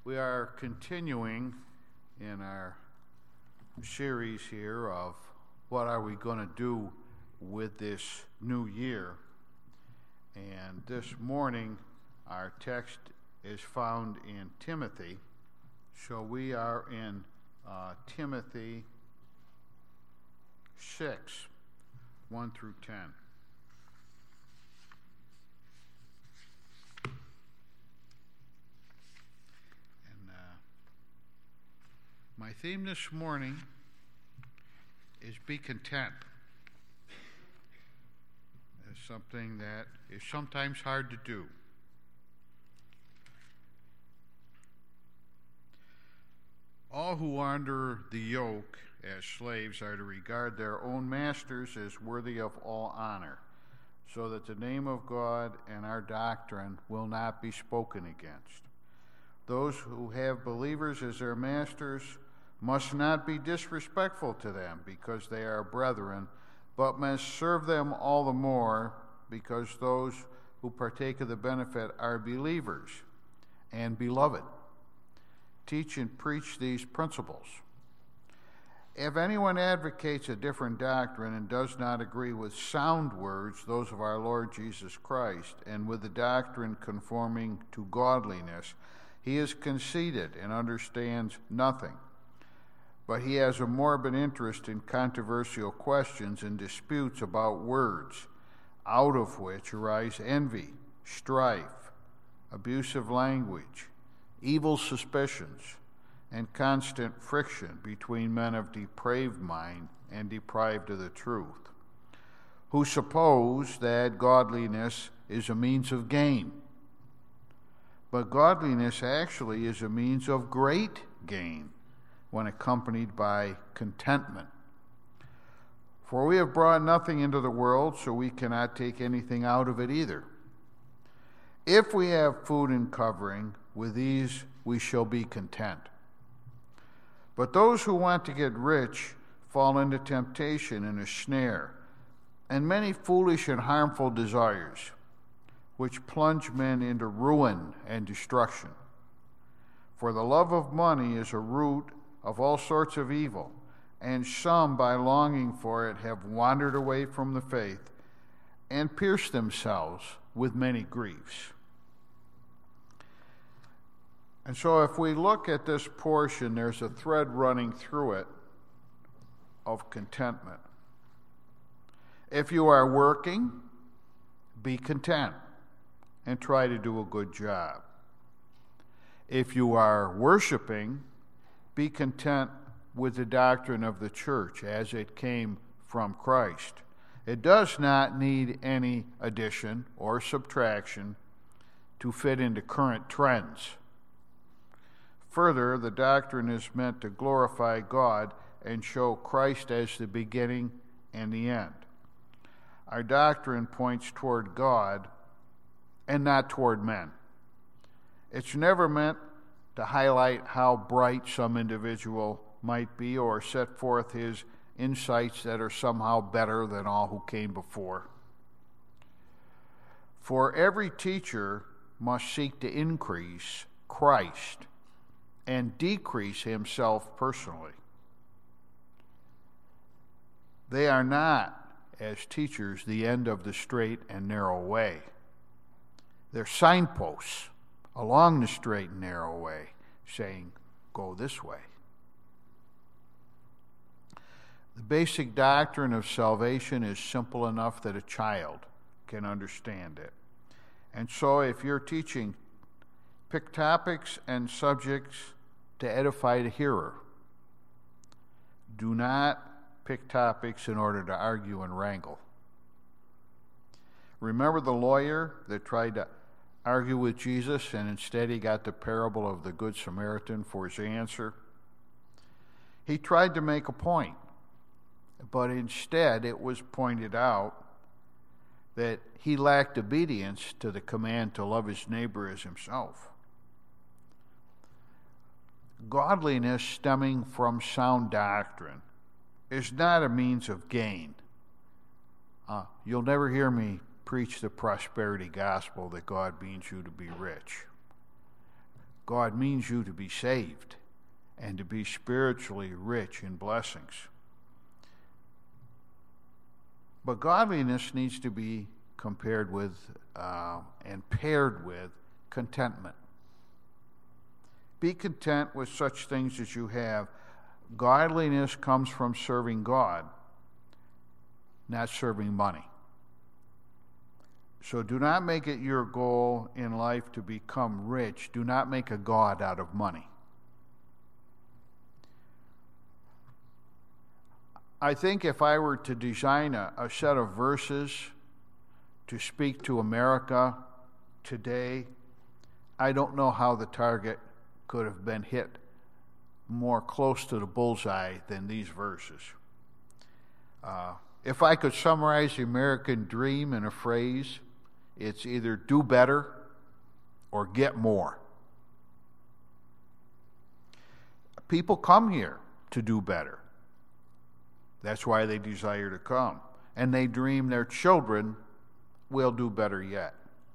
We are continuing in our series here of what are we going to do with this new year. And this morning, our text is found in Timothy. So we are in Timothy 6, 1 through 10. My theme this morning is be content. It's something that is sometimes hard to do. All who are under the yoke as slaves are to regard their own masters as worthy of all honor, so that the name of God and our doctrine will not be spoken against. Those who have believers as their masters must not be disrespectful to them because they are brethren, but must serve them all the more because those who partake of the benefit are believers and beloved. Teach and preach these principles. If anyone advocates a different doctrine and does not agree with sound words, those of our Lord Jesus Christ, and with the doctrine conforming to godliness, he is conceited and understands nothing. But he has a morbid interest in controversial questions and disputes about words, out of which arise envy, strife, abusive language, evil suspicions, and constant friction between men of depraved mind and deprived of the truth, who suppose that godliness is a means of gain. But godliness actually is a means of great gain, when accompanied by contentment. For we have brought nothing into the world, so we cannot take anything out of it either. If we have food and covering, with these we shall be content. But those who want to get rich fall into temptation and a snare, and many foolish and harmful desires, which plunge men into ruin and destruction. For the love of money is a root of all sorts of evil, and some, by longing for it, have wandered away from the faith and pierced themselves with many griefs. And so if we look at this portion, there's a thread running through it of contentment. If you are working, be content and try to do a good job. If you are worshiping, be content with the doctrine of the church as it came from Christ. It does not need any addition or subtraction to fit into current trends. Further, the doctrine is meant to glorify God and show Christ as the beginning and the end. Our doctrine points toward God and not toward men. It's never meant to highlight how bright some individual might be or set forth his insights that are somehow better than all who came before. For every teacher must seek to increase Christ and decrease himself personally. They are not, as teachers, the end of the straight and narrow way. They're signposts along the straight and narrow way, saying, go this way. The basic doctrine of salvation is simple enough that a child can understand it. And so if you're teaching, pick topics and subjects to edify the hearer. Do not pick topics in order to argue and wrangle. Remember the lawyer that tried to argue with Jesus, and instead he got the parable of the Good Samaritan for his answer? He tried to make a point, but instead it was pointed out that he lacked obedience to the command to love his neighbor as himself. Godliness stemming from sound doctrine is not a means of gain. You'll never hear me preach the prosperity gospel that God means you to be rich. God means you to be saved and to be spiritually rich in blessings. But godliness needs to be compared with and paired with contentment. Be content with such things as you have. Godliness comes from serving God, not serving money. So do not make it your goal in life to become rich. Do not make a god out of money. I think if I were to design a set of verses to speak to America today, I don't know how the target could have been hit more close to the bullseye than these verses. If I could summarize the American dream in a phrase, it's either do better or get more. People come here to do better. That's why they desire to come. And they dream their children will do better yet.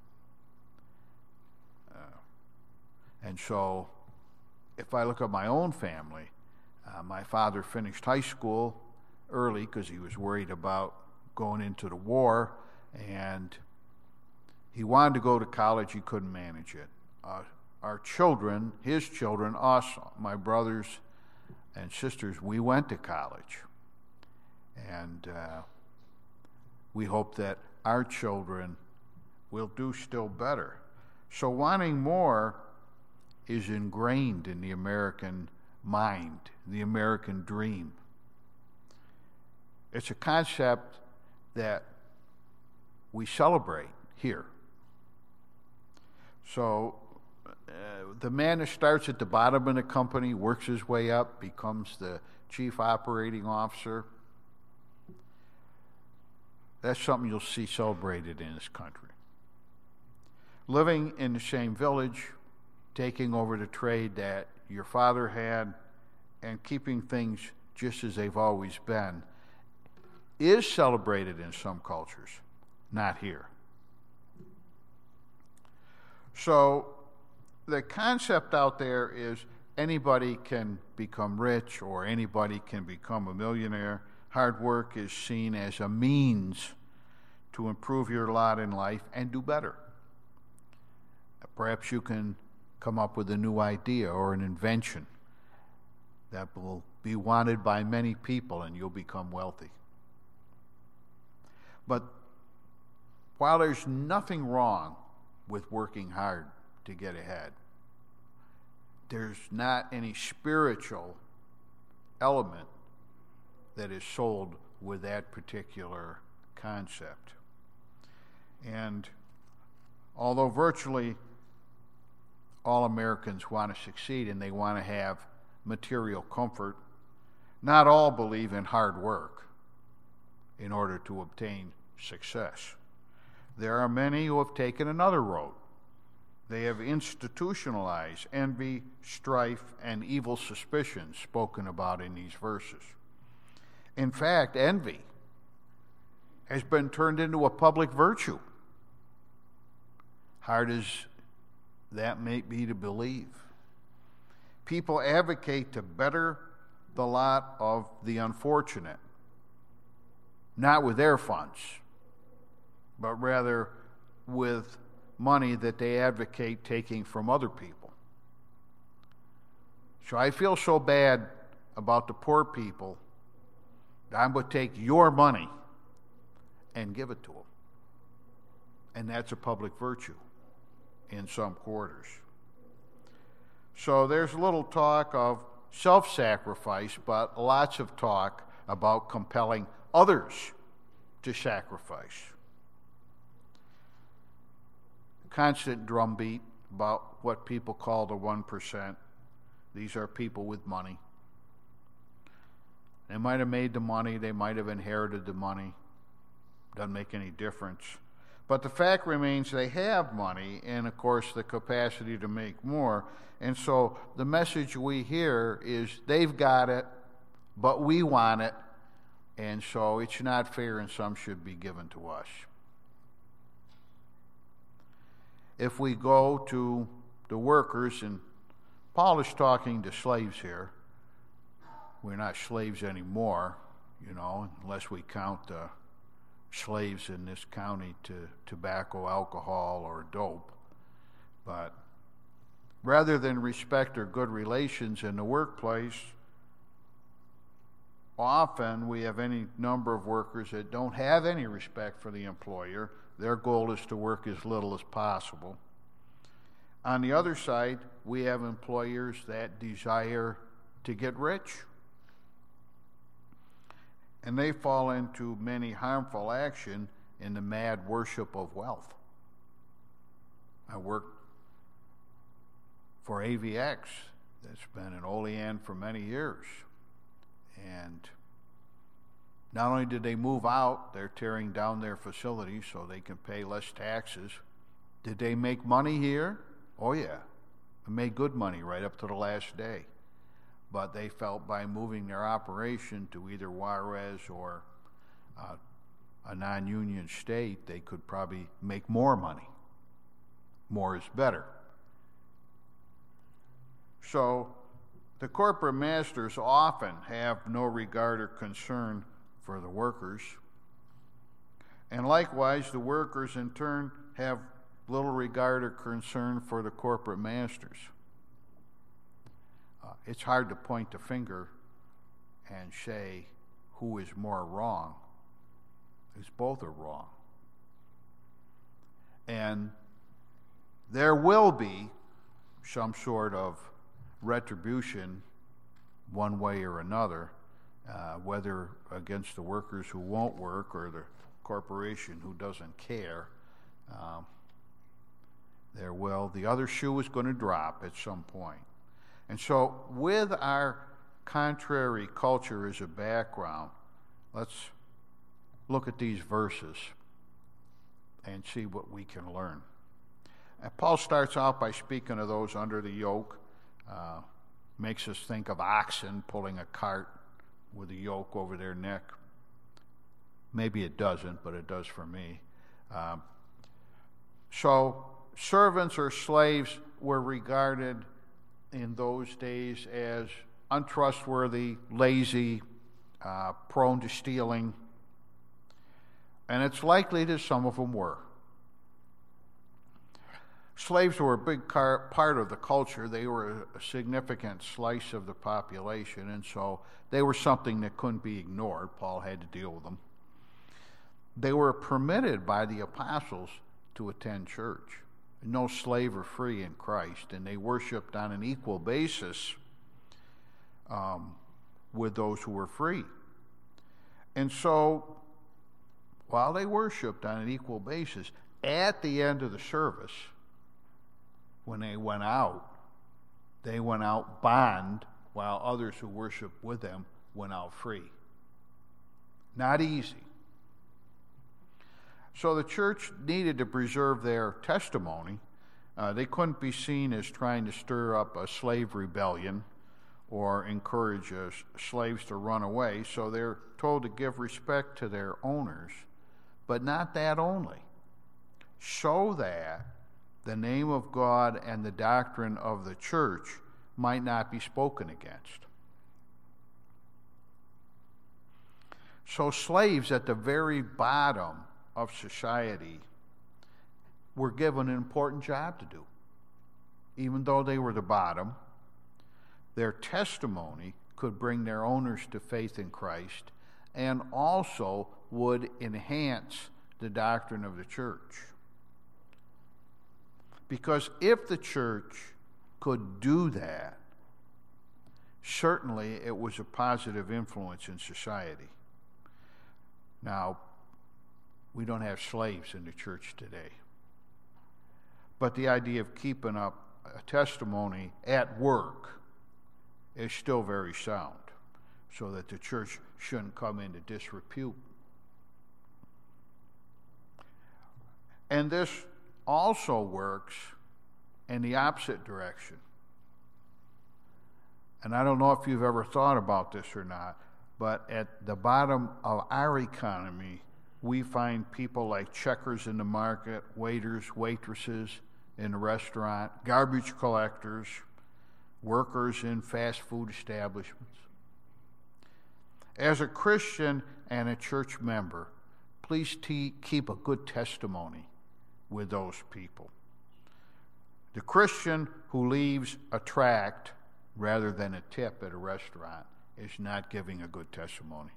And so, if I look at my own family, my father finished high school early because he was worried about going into the war, and he wanted to go to college. He couldn't manage it. Our children, his children, us, my brothers and sisters, we went to college. And we hope that our children will do still better. So wanting more is ingrained in the American mind, the American dream. It's a concept that we celebrate here. So the man that starts at the bottom of the company, works his way up, becomes the chief operating officer. That's something you'll see celebrated in this country. Living in the same village, taking over the trade that your father had, and keeping things just as they've always been, is celebrated in some cultures, not here. So the concept out there is anybody can become rich or anybody can become a millionaire. Hard work is seen as a means to improve your lot in life and do better. Perhaps you can come up with a new idea or an invention that will be wanted by many people and you'll become wealthy. But while there's nothing wrong with working hard to get ahead, there's not any spiritual element that is sold with that particular concept. And although virtually all Americans want to succeed and they want to have material comfort, not all believe in hard work in order to obtain success. There are many who have taken another road. They have institutionalized envy, strife, and evil suspicions spoken about in these verses. In fact, envy has been turned into a public virtue. Hard as that may be to believe. People advocate to better the lot of the unfortunate, not with their funds, but rather with money that they advocate taking from other people. So I feel so bad about the poor people that I'm going to take your money and give it to them. And that's a public virtue in some quarters. So there's little talk of self-sacrifice, but lots of talk about compelling others to sacrifice. Constant drumbeat about what people call the 1%. These are people with money. They might have made the money, they might have inherited the money. Doesn't make any difference. But the fact remains they have money and, of course, the capacity to make more. And so the message we hear is they've got it, but we want it, and so it's not fair and some should be given to us. If we go to the workers and Paul is talking to slaves here. We're not slaves anymore, unless we count slaves in this county to tobacco, alcohol, or dope. But rather than respect or good relations in the workplace, often we have any number of workers that don't have any respect for the employer. Their goal is to work as little as possible. On the other side, we have employers that desire to get rich. And they fall into many harmful action in the mad worship of wealth. I worked for AVX. That's been in Olean for many years. And not only did they move out, they're tearing down their facilities so they can pay less taxes. Did they make money here? Oh yeah, they made good money right up to the last day. But they felt by moving their operation to either Juarez or a non-union state, they could probably make more money. More is better. So the corporate masters often have no regard or concern for the workers. And likewise, the workers in turn have little regard or concern for the corporate masters. It's hard to point the finger and say who is more wrong, because both are wrong. And there will be some sort of retribution one way or another, whether against the workers who won't work or the corporation who doesn't care. The other shoe is going to drop at some point. And so with our contrary culture as a background, let's look at these verses and see what we can learn. And Paul starts out by speaking of those under the yoke, makes us think of oxen pulling a cart with a yoke over their neck. Maybe it doesn't, but it does for me. So servants or slaves were regarded in those days as untrustworthy, lazy, prone to stealing, and it's likely that some of them were. Slaves were a big part of the culture. They were a significant slice of the population, and so they were something that couldn't be ignored. Paul had to deal with them. They were permitted by the apostles to attend church. No slave or free in Christ, and they worshiped on an equal basis with those who were free. And so, while they worshiped on an equal basis, at the end of the service, when they went out bond, while others who worshiped with them went out free. Not easy. So the church needed to preserve their testimony. They couldn't be seen as trying to stir up a slave rebellion or encourage slaves to run away, so they're told to give respect to their owners, but not that only, so that the name of God and the doctrine of the church might not be spoken against. So slaves at the very bottom of society were given an important job to do. Even though they were the bottom, their testimony could bring their owners to faith in Christ and also would enhance the doctrine of the church. Because if the church could do that, certainly it was a positive influence in society. Now, we don't have slaves in the church today. But the idea of keeping up a testimony at work is still very sound, so that the church shouldn't come into disrepute. And this also works in the opposite direction. And I don't know if you've ever thought about this or not, but at the bottom of our economy, we find people like checkers in the market, waiters, waitresses in the restaurant, garbage collectors, workers in fast food establishments. As a Christian and a church member, please keep a good testimony with those people. The Christian who leaves a tract rather than a tip at a restaurant is not giving a good testimony.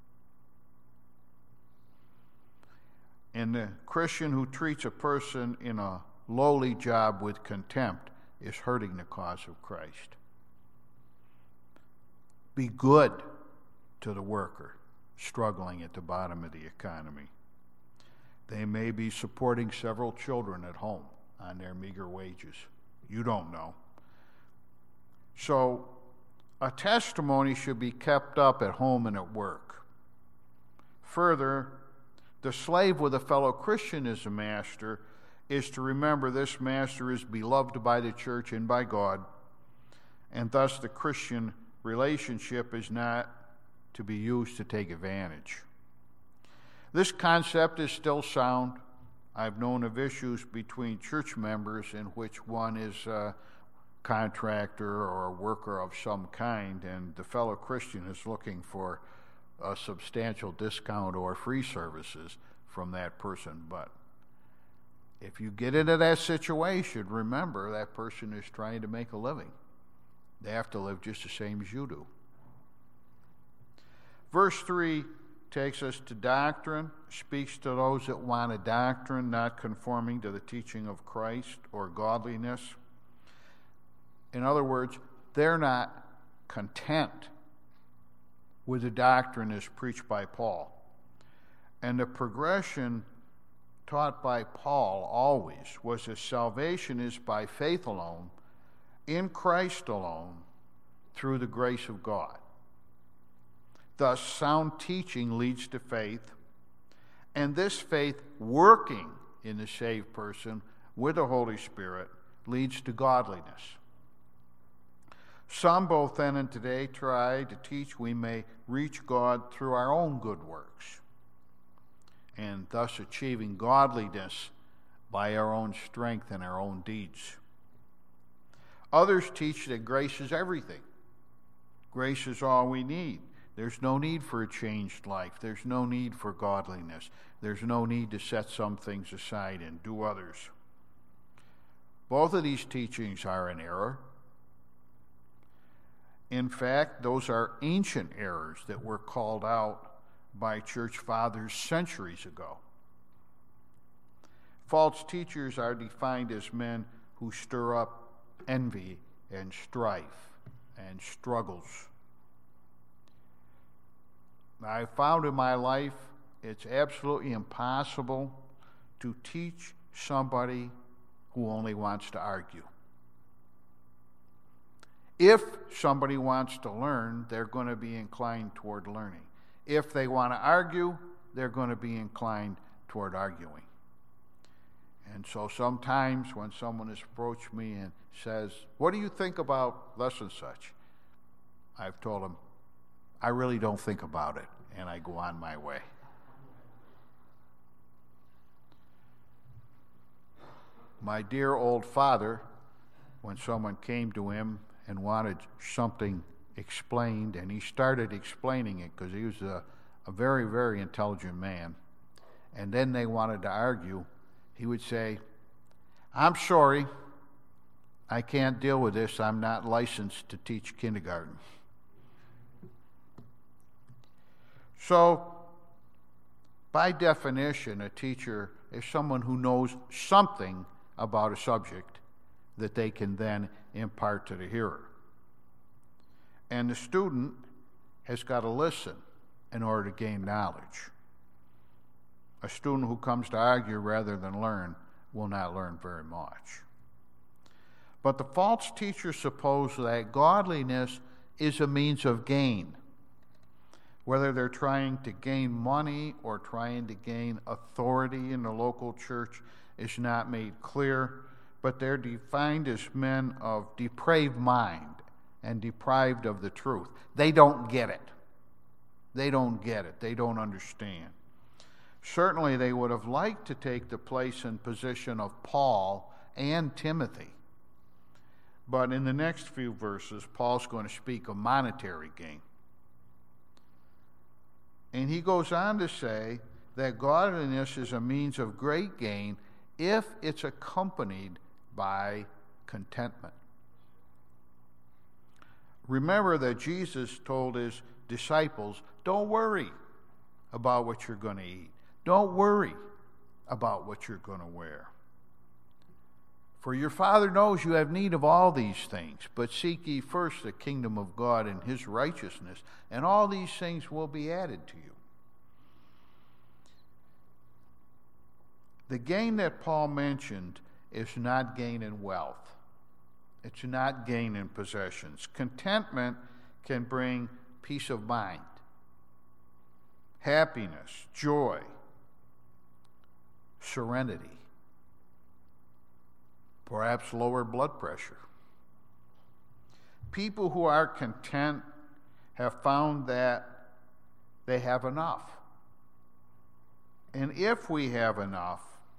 And the Christian who treats a person in a lowly job with contempt is hurting the cause of Christ. Be good to the worker struggling at the bottom of the economy. They may be supporting several children at home on their meager wages. You don't know. So, a testimony should be kept up at home and at work. Further, the slave with a fellow Christian as a master is to remember this master is beloved by the church and by God, and thus the Christian relationship is not to be used to take advantage. This concept is still sound. I've known of issues between church members in which one is a contractor or a worker of some kind, and the fellow Christian is looking for a substantial discount or free services from that person. But if you get into that situation, remember that person is trying to make a living. They have to live just the same as you do. Verse 3 takes us to doctrine, speaks to those that want a doctrine not conforming to the teaching of Christ or godliness. In other words, they're not content with the doctrine as preached by Paul. And the progression taught by Paul always was that salvation is by faith alone, in Christ alone, through the grace of God. Thus, sound teaching leads to faith, and this faith working in the saved person with the Holy Spirit leads to godliness. Some, both then and today, try to teach we may reach God through our own good works, and thus achieving godliness by our own strength and our own deeds. Others teach that grace is everything. Grace is all we need. There's no need for a changed life. There's no need for godliness. There's no need to set some things aside and do others. Both of these teachings are in error. In fact, those are ancient errors that were called out by church fathers centuries ago. False teachers are defined as men who stir up envy and strife and struggles. I found in my life it's absolutely impossible to teach somebody who only wants to argue. If somebody wants to learn, they're going to be inclined toward learning. If they want to argue, they're going to be inclined toward arguing. And so sometimes when someone has approached me and says, "What do you think about thus and such?" I've told them, "I really don't think about it," and I go on my way. My dear old father, when someone came to him and wanted something explained, and he started explaining it because he was a very, very intelligent man, and then they wanted to argue, he would say, "I'm sorry, I can't deal with this. I'm not licensed to teach kindergarten." So, by definition, a teacher is someone who knows something about a subject that they can then impart to the hearer. And the student has got to listen in order to gain knowledge. A student who comes to argue rather than learn will not learn very much. But the false teachers suppose that godliness is a means of gain. Whether they're trying to gain money or trying to gain authority in the local church is not made clear, but they're defined as men of depraved mind and deprived of the truth. They don't get it. They don't get it. They don't understand. Certainly they would have liked to take the place and position of Paul and Timothy, But in the next few verses, Paul's going to speak of monetary gain. And he goes on to say that godliness is a means of great gain if it's accompanied by contentment. Remember that Jesus told his disciples, don't worry about what you're going to eat. Don't worry about what you're going to wear. For your Father knows you have need of all these things, but seek ye first the kingdom of God and his righteousness, and all these things will be added to you. The gain that Paul mentioned is not gain in wealth. It's not gain in possessions. Contentment can bring peace of mind, happiness, joy, serenity, perhaps lower blood pressure. People who are content have found that they have enough. And if we have enough,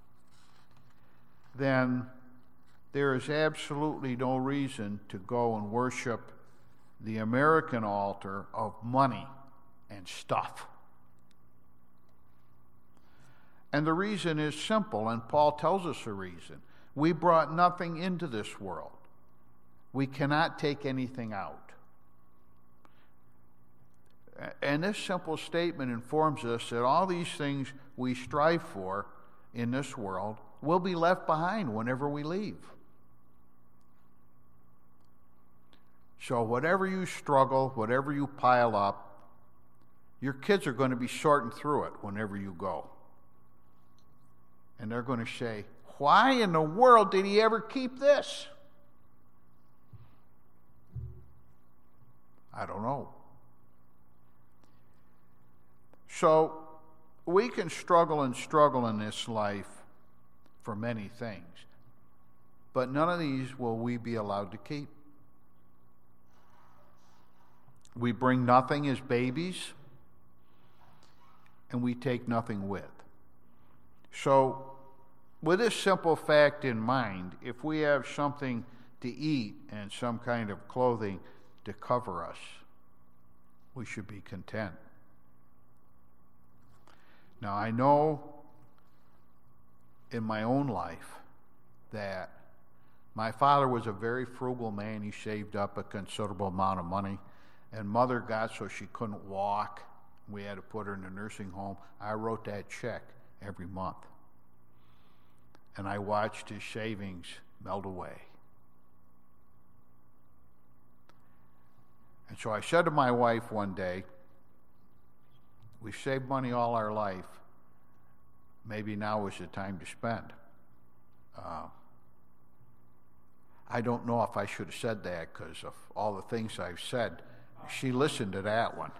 then there is absolutely no reason to go and worship the American altar of money and stuff. And the reason is simple, and Paul tells us the reason. We brought nothing into this world. We cannot take anything out. And this simple statement informs us that all these things we strive for in this world will be left behind whenever we leave. So whatever you struggle, whatever you pile up, your kids are going to be sorting through it whenever you go. And they're going to say, why in the world did he ever keep this? I don't know. So we can struggle in this life for many things, but none of these will we be allowed to keep. We bring nothing as babies, and we take nothing with. So, with this simple fact in mind, if we have something to eat and some kind of clothing to cover us, we should be content. Now, I know in my own life that my father was a very frugal man. He saved up a considerable amount of money. And Mother got so she couldn't walk. We had to put her in a nursing home. I wrote that check every month. And I watched his savings melt away. And so I said to my wife one day, we've saved money all our life. Maybe now is the time to spend. I don't know if I should have said that because of all the things I've said. She listened to that one.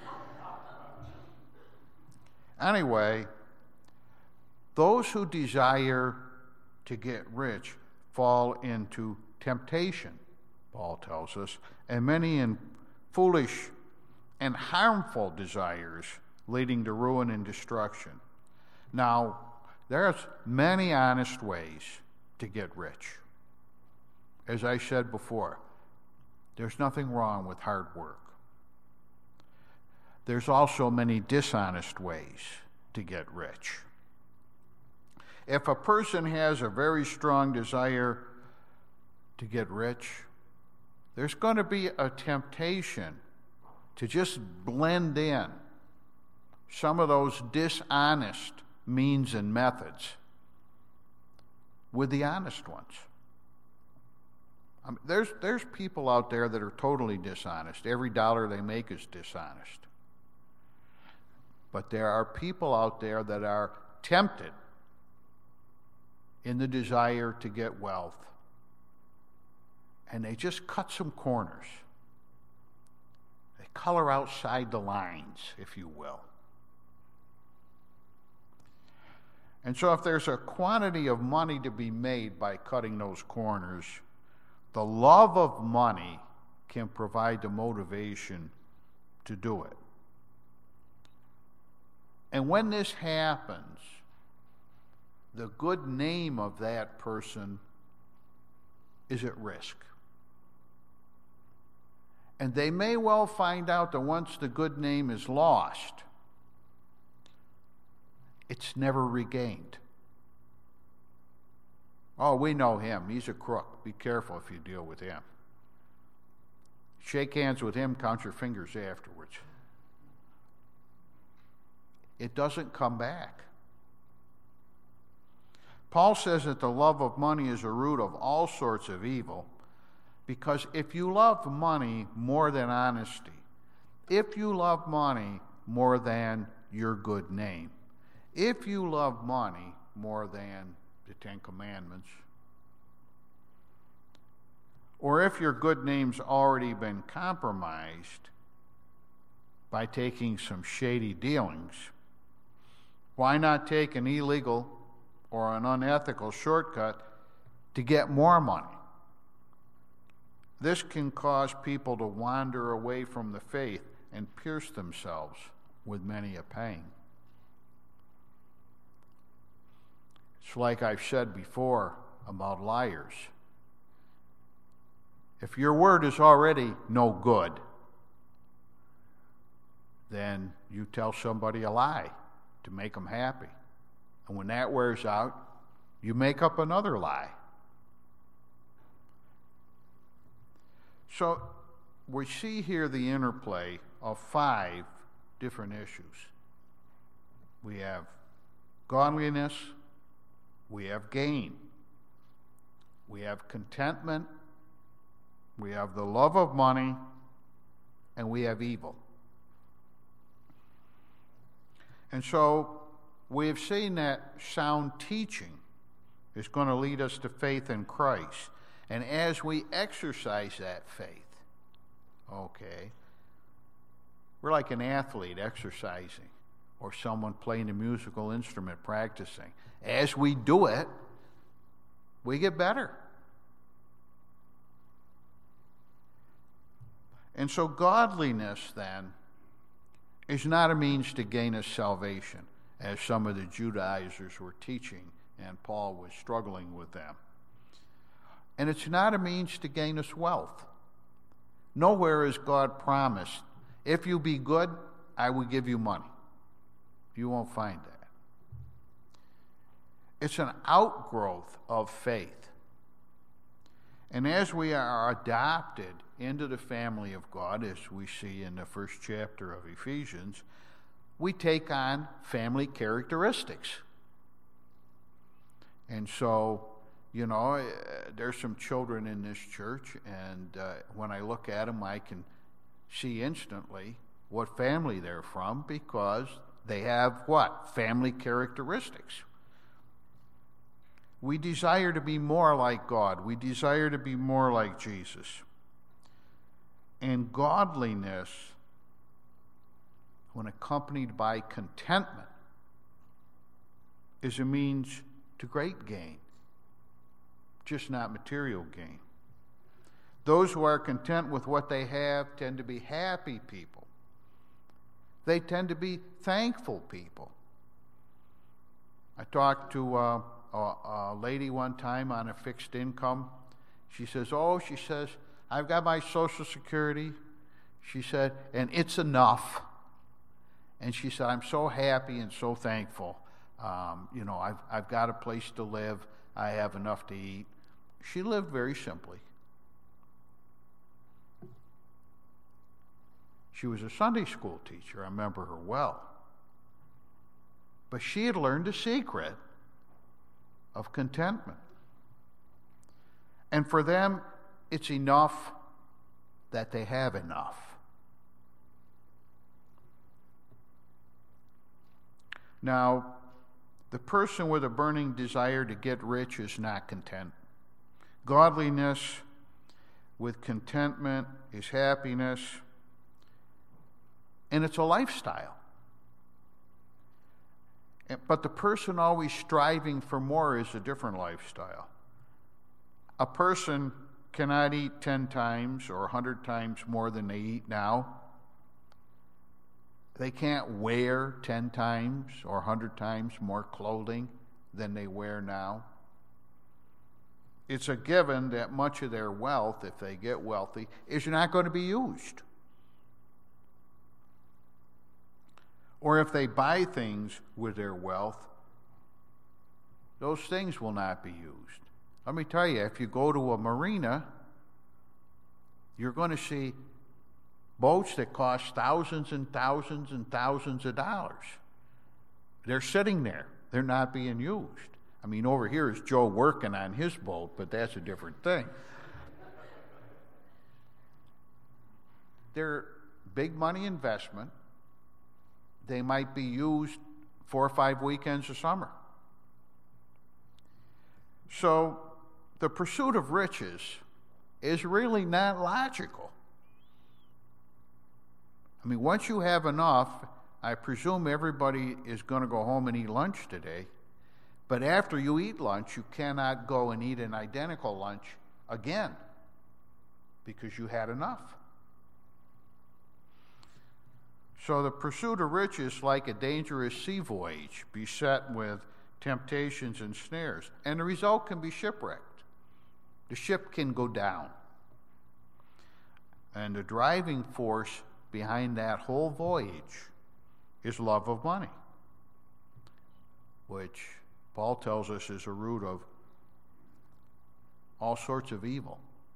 Anyway, those who desire to get rich fall into temptation, Paul tells us, and many in foolish and harmful desires leading to ruin and destruction. Now, there's many honest ways to get rich. As I said before, there's nothing wrong with hard work. There's also many dishonest ways to get rich. If a person has a very strong desire to get rich, there's going to be a temptation to just blend in some of those dishonest means and methods with the honest ones. I mean, there's people out there that are totally dishonest. Every dollar they make is dishonest. But there are people out there that are tempted in the desire to get wealth. And they just cut some corners. They color outside the lines, if you will. And so if there's a quantity of money to be made by cutting those corners, the love of money can provide the motivation to do it. And when this happens, the good name of that person is at risk. And they may well find out that once the good name is lost, it's never regained. Oh, we know him. He's a crook. Be careful if you deal with him. Shake hands with him, count your fingers afterwards. It doesn't come back. Paul says that the love of money is a root of all sorts of evil, because if you love money more than honesty, if you love money more than your good name, if you love money more than the Ten Commandments, or if your good name's already been compromised by taking some shady dealings, why not take an illegal or an unethical shortcut to get more money? This can cause people to wander away from the faith and pierce themselves with many a pain. It's like I've said before about liars. If your word is already no good, then you tell somebody a lie to make them happy. And when that wears out, you make up another lie. So we see here the interplay of 5 different issues. We have godliness, we have gain, we have contentment, we have the love of money, and we have evil. And so we have seen that sound teaching is going to lead us to faith in Christ. And as we exercise that faith, we're like an athlete exercising or someone playing a musical instrument practicing. As we do it, we get better. And so godliness, then, is not a means to gain us salvation, as some of the Judaizers were teaching, and Paul was struggling with them. And it's not a means to gain us wealth. Nowhere is God promised, if you be good, I will give you money. You won't find that. It's an outgrowth of faith. And as we are adopted into the family of God, as we see in the first chapter of Ephesians, we take on family characteristics. And so, there's some children in this church, and when I look at them, I can see instantly what family they're from, because they have what? Family characteristics. We desire to be more like God. We desire to be more like Jesus. And godliness, when accompanied by contentment, is a means to great gain, just not material gain. Those who are content with what they have tend to be happy people. They tend to be thankful people. I talked to a lady one time on a fixed income. She says, I've got my Social Security. She said, and it's enough. And she said, I'm so happy and so thankful. I've got a place to live. I have enough to eat. She lived very simply. She was a Sunday school teacher. I remember her well. But she had learned the secret of contentment. And for them, it's enough that they have enough. Now, the person with a burning desire to get rich is not content. Godliness with contentment is happiness, and it's a lifestyle. But the person always striving for more is a different lifestyle. A person cannot eat 10 times or 100 times more than they eat now. They can't wear 10 times or 100 times more clothing than they wear now. it's a given that much of their wealth, if they get wealthy, is not going to be used. Or if they buy things with their wealth, those things will not be used. Let me tell you, if you go to a marina, you're going to see boats that cost thousands and thousands and thousands of dollars. They're sitting there. They're not being used. I mean, over here is Joe working on his boat, but that's a different thing. They're big money investment. They might be used 4 or 5 weekends a summer. So the pursuit of riches is really not logical. I mean, once you have enough, I presume everybody is going to go home and eat lunch today. But after you eat lunch, you cannot go and eat an identical lunch again because you had enough. So the pursuit of riches is like a dangerous sea voyage beset with temptations and snares, and the result can be shipwrecked. The ship can go down. And the driving force behind that whole voyage is love of money, which Paul tells us is a root of all sorts of evil.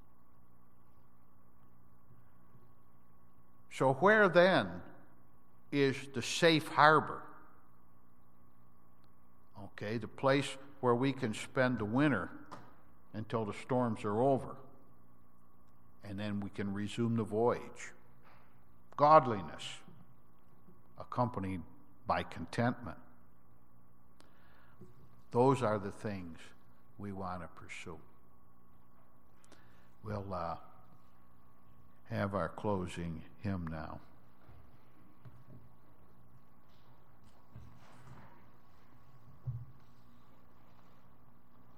So where then is the safe harbor? Okay, the place where we can spend the winter until the storms are over, and then we can resume the voyage. Godliness, accompanied by contentment. Those are the things we want to pursue. We'll have our closing hymn now.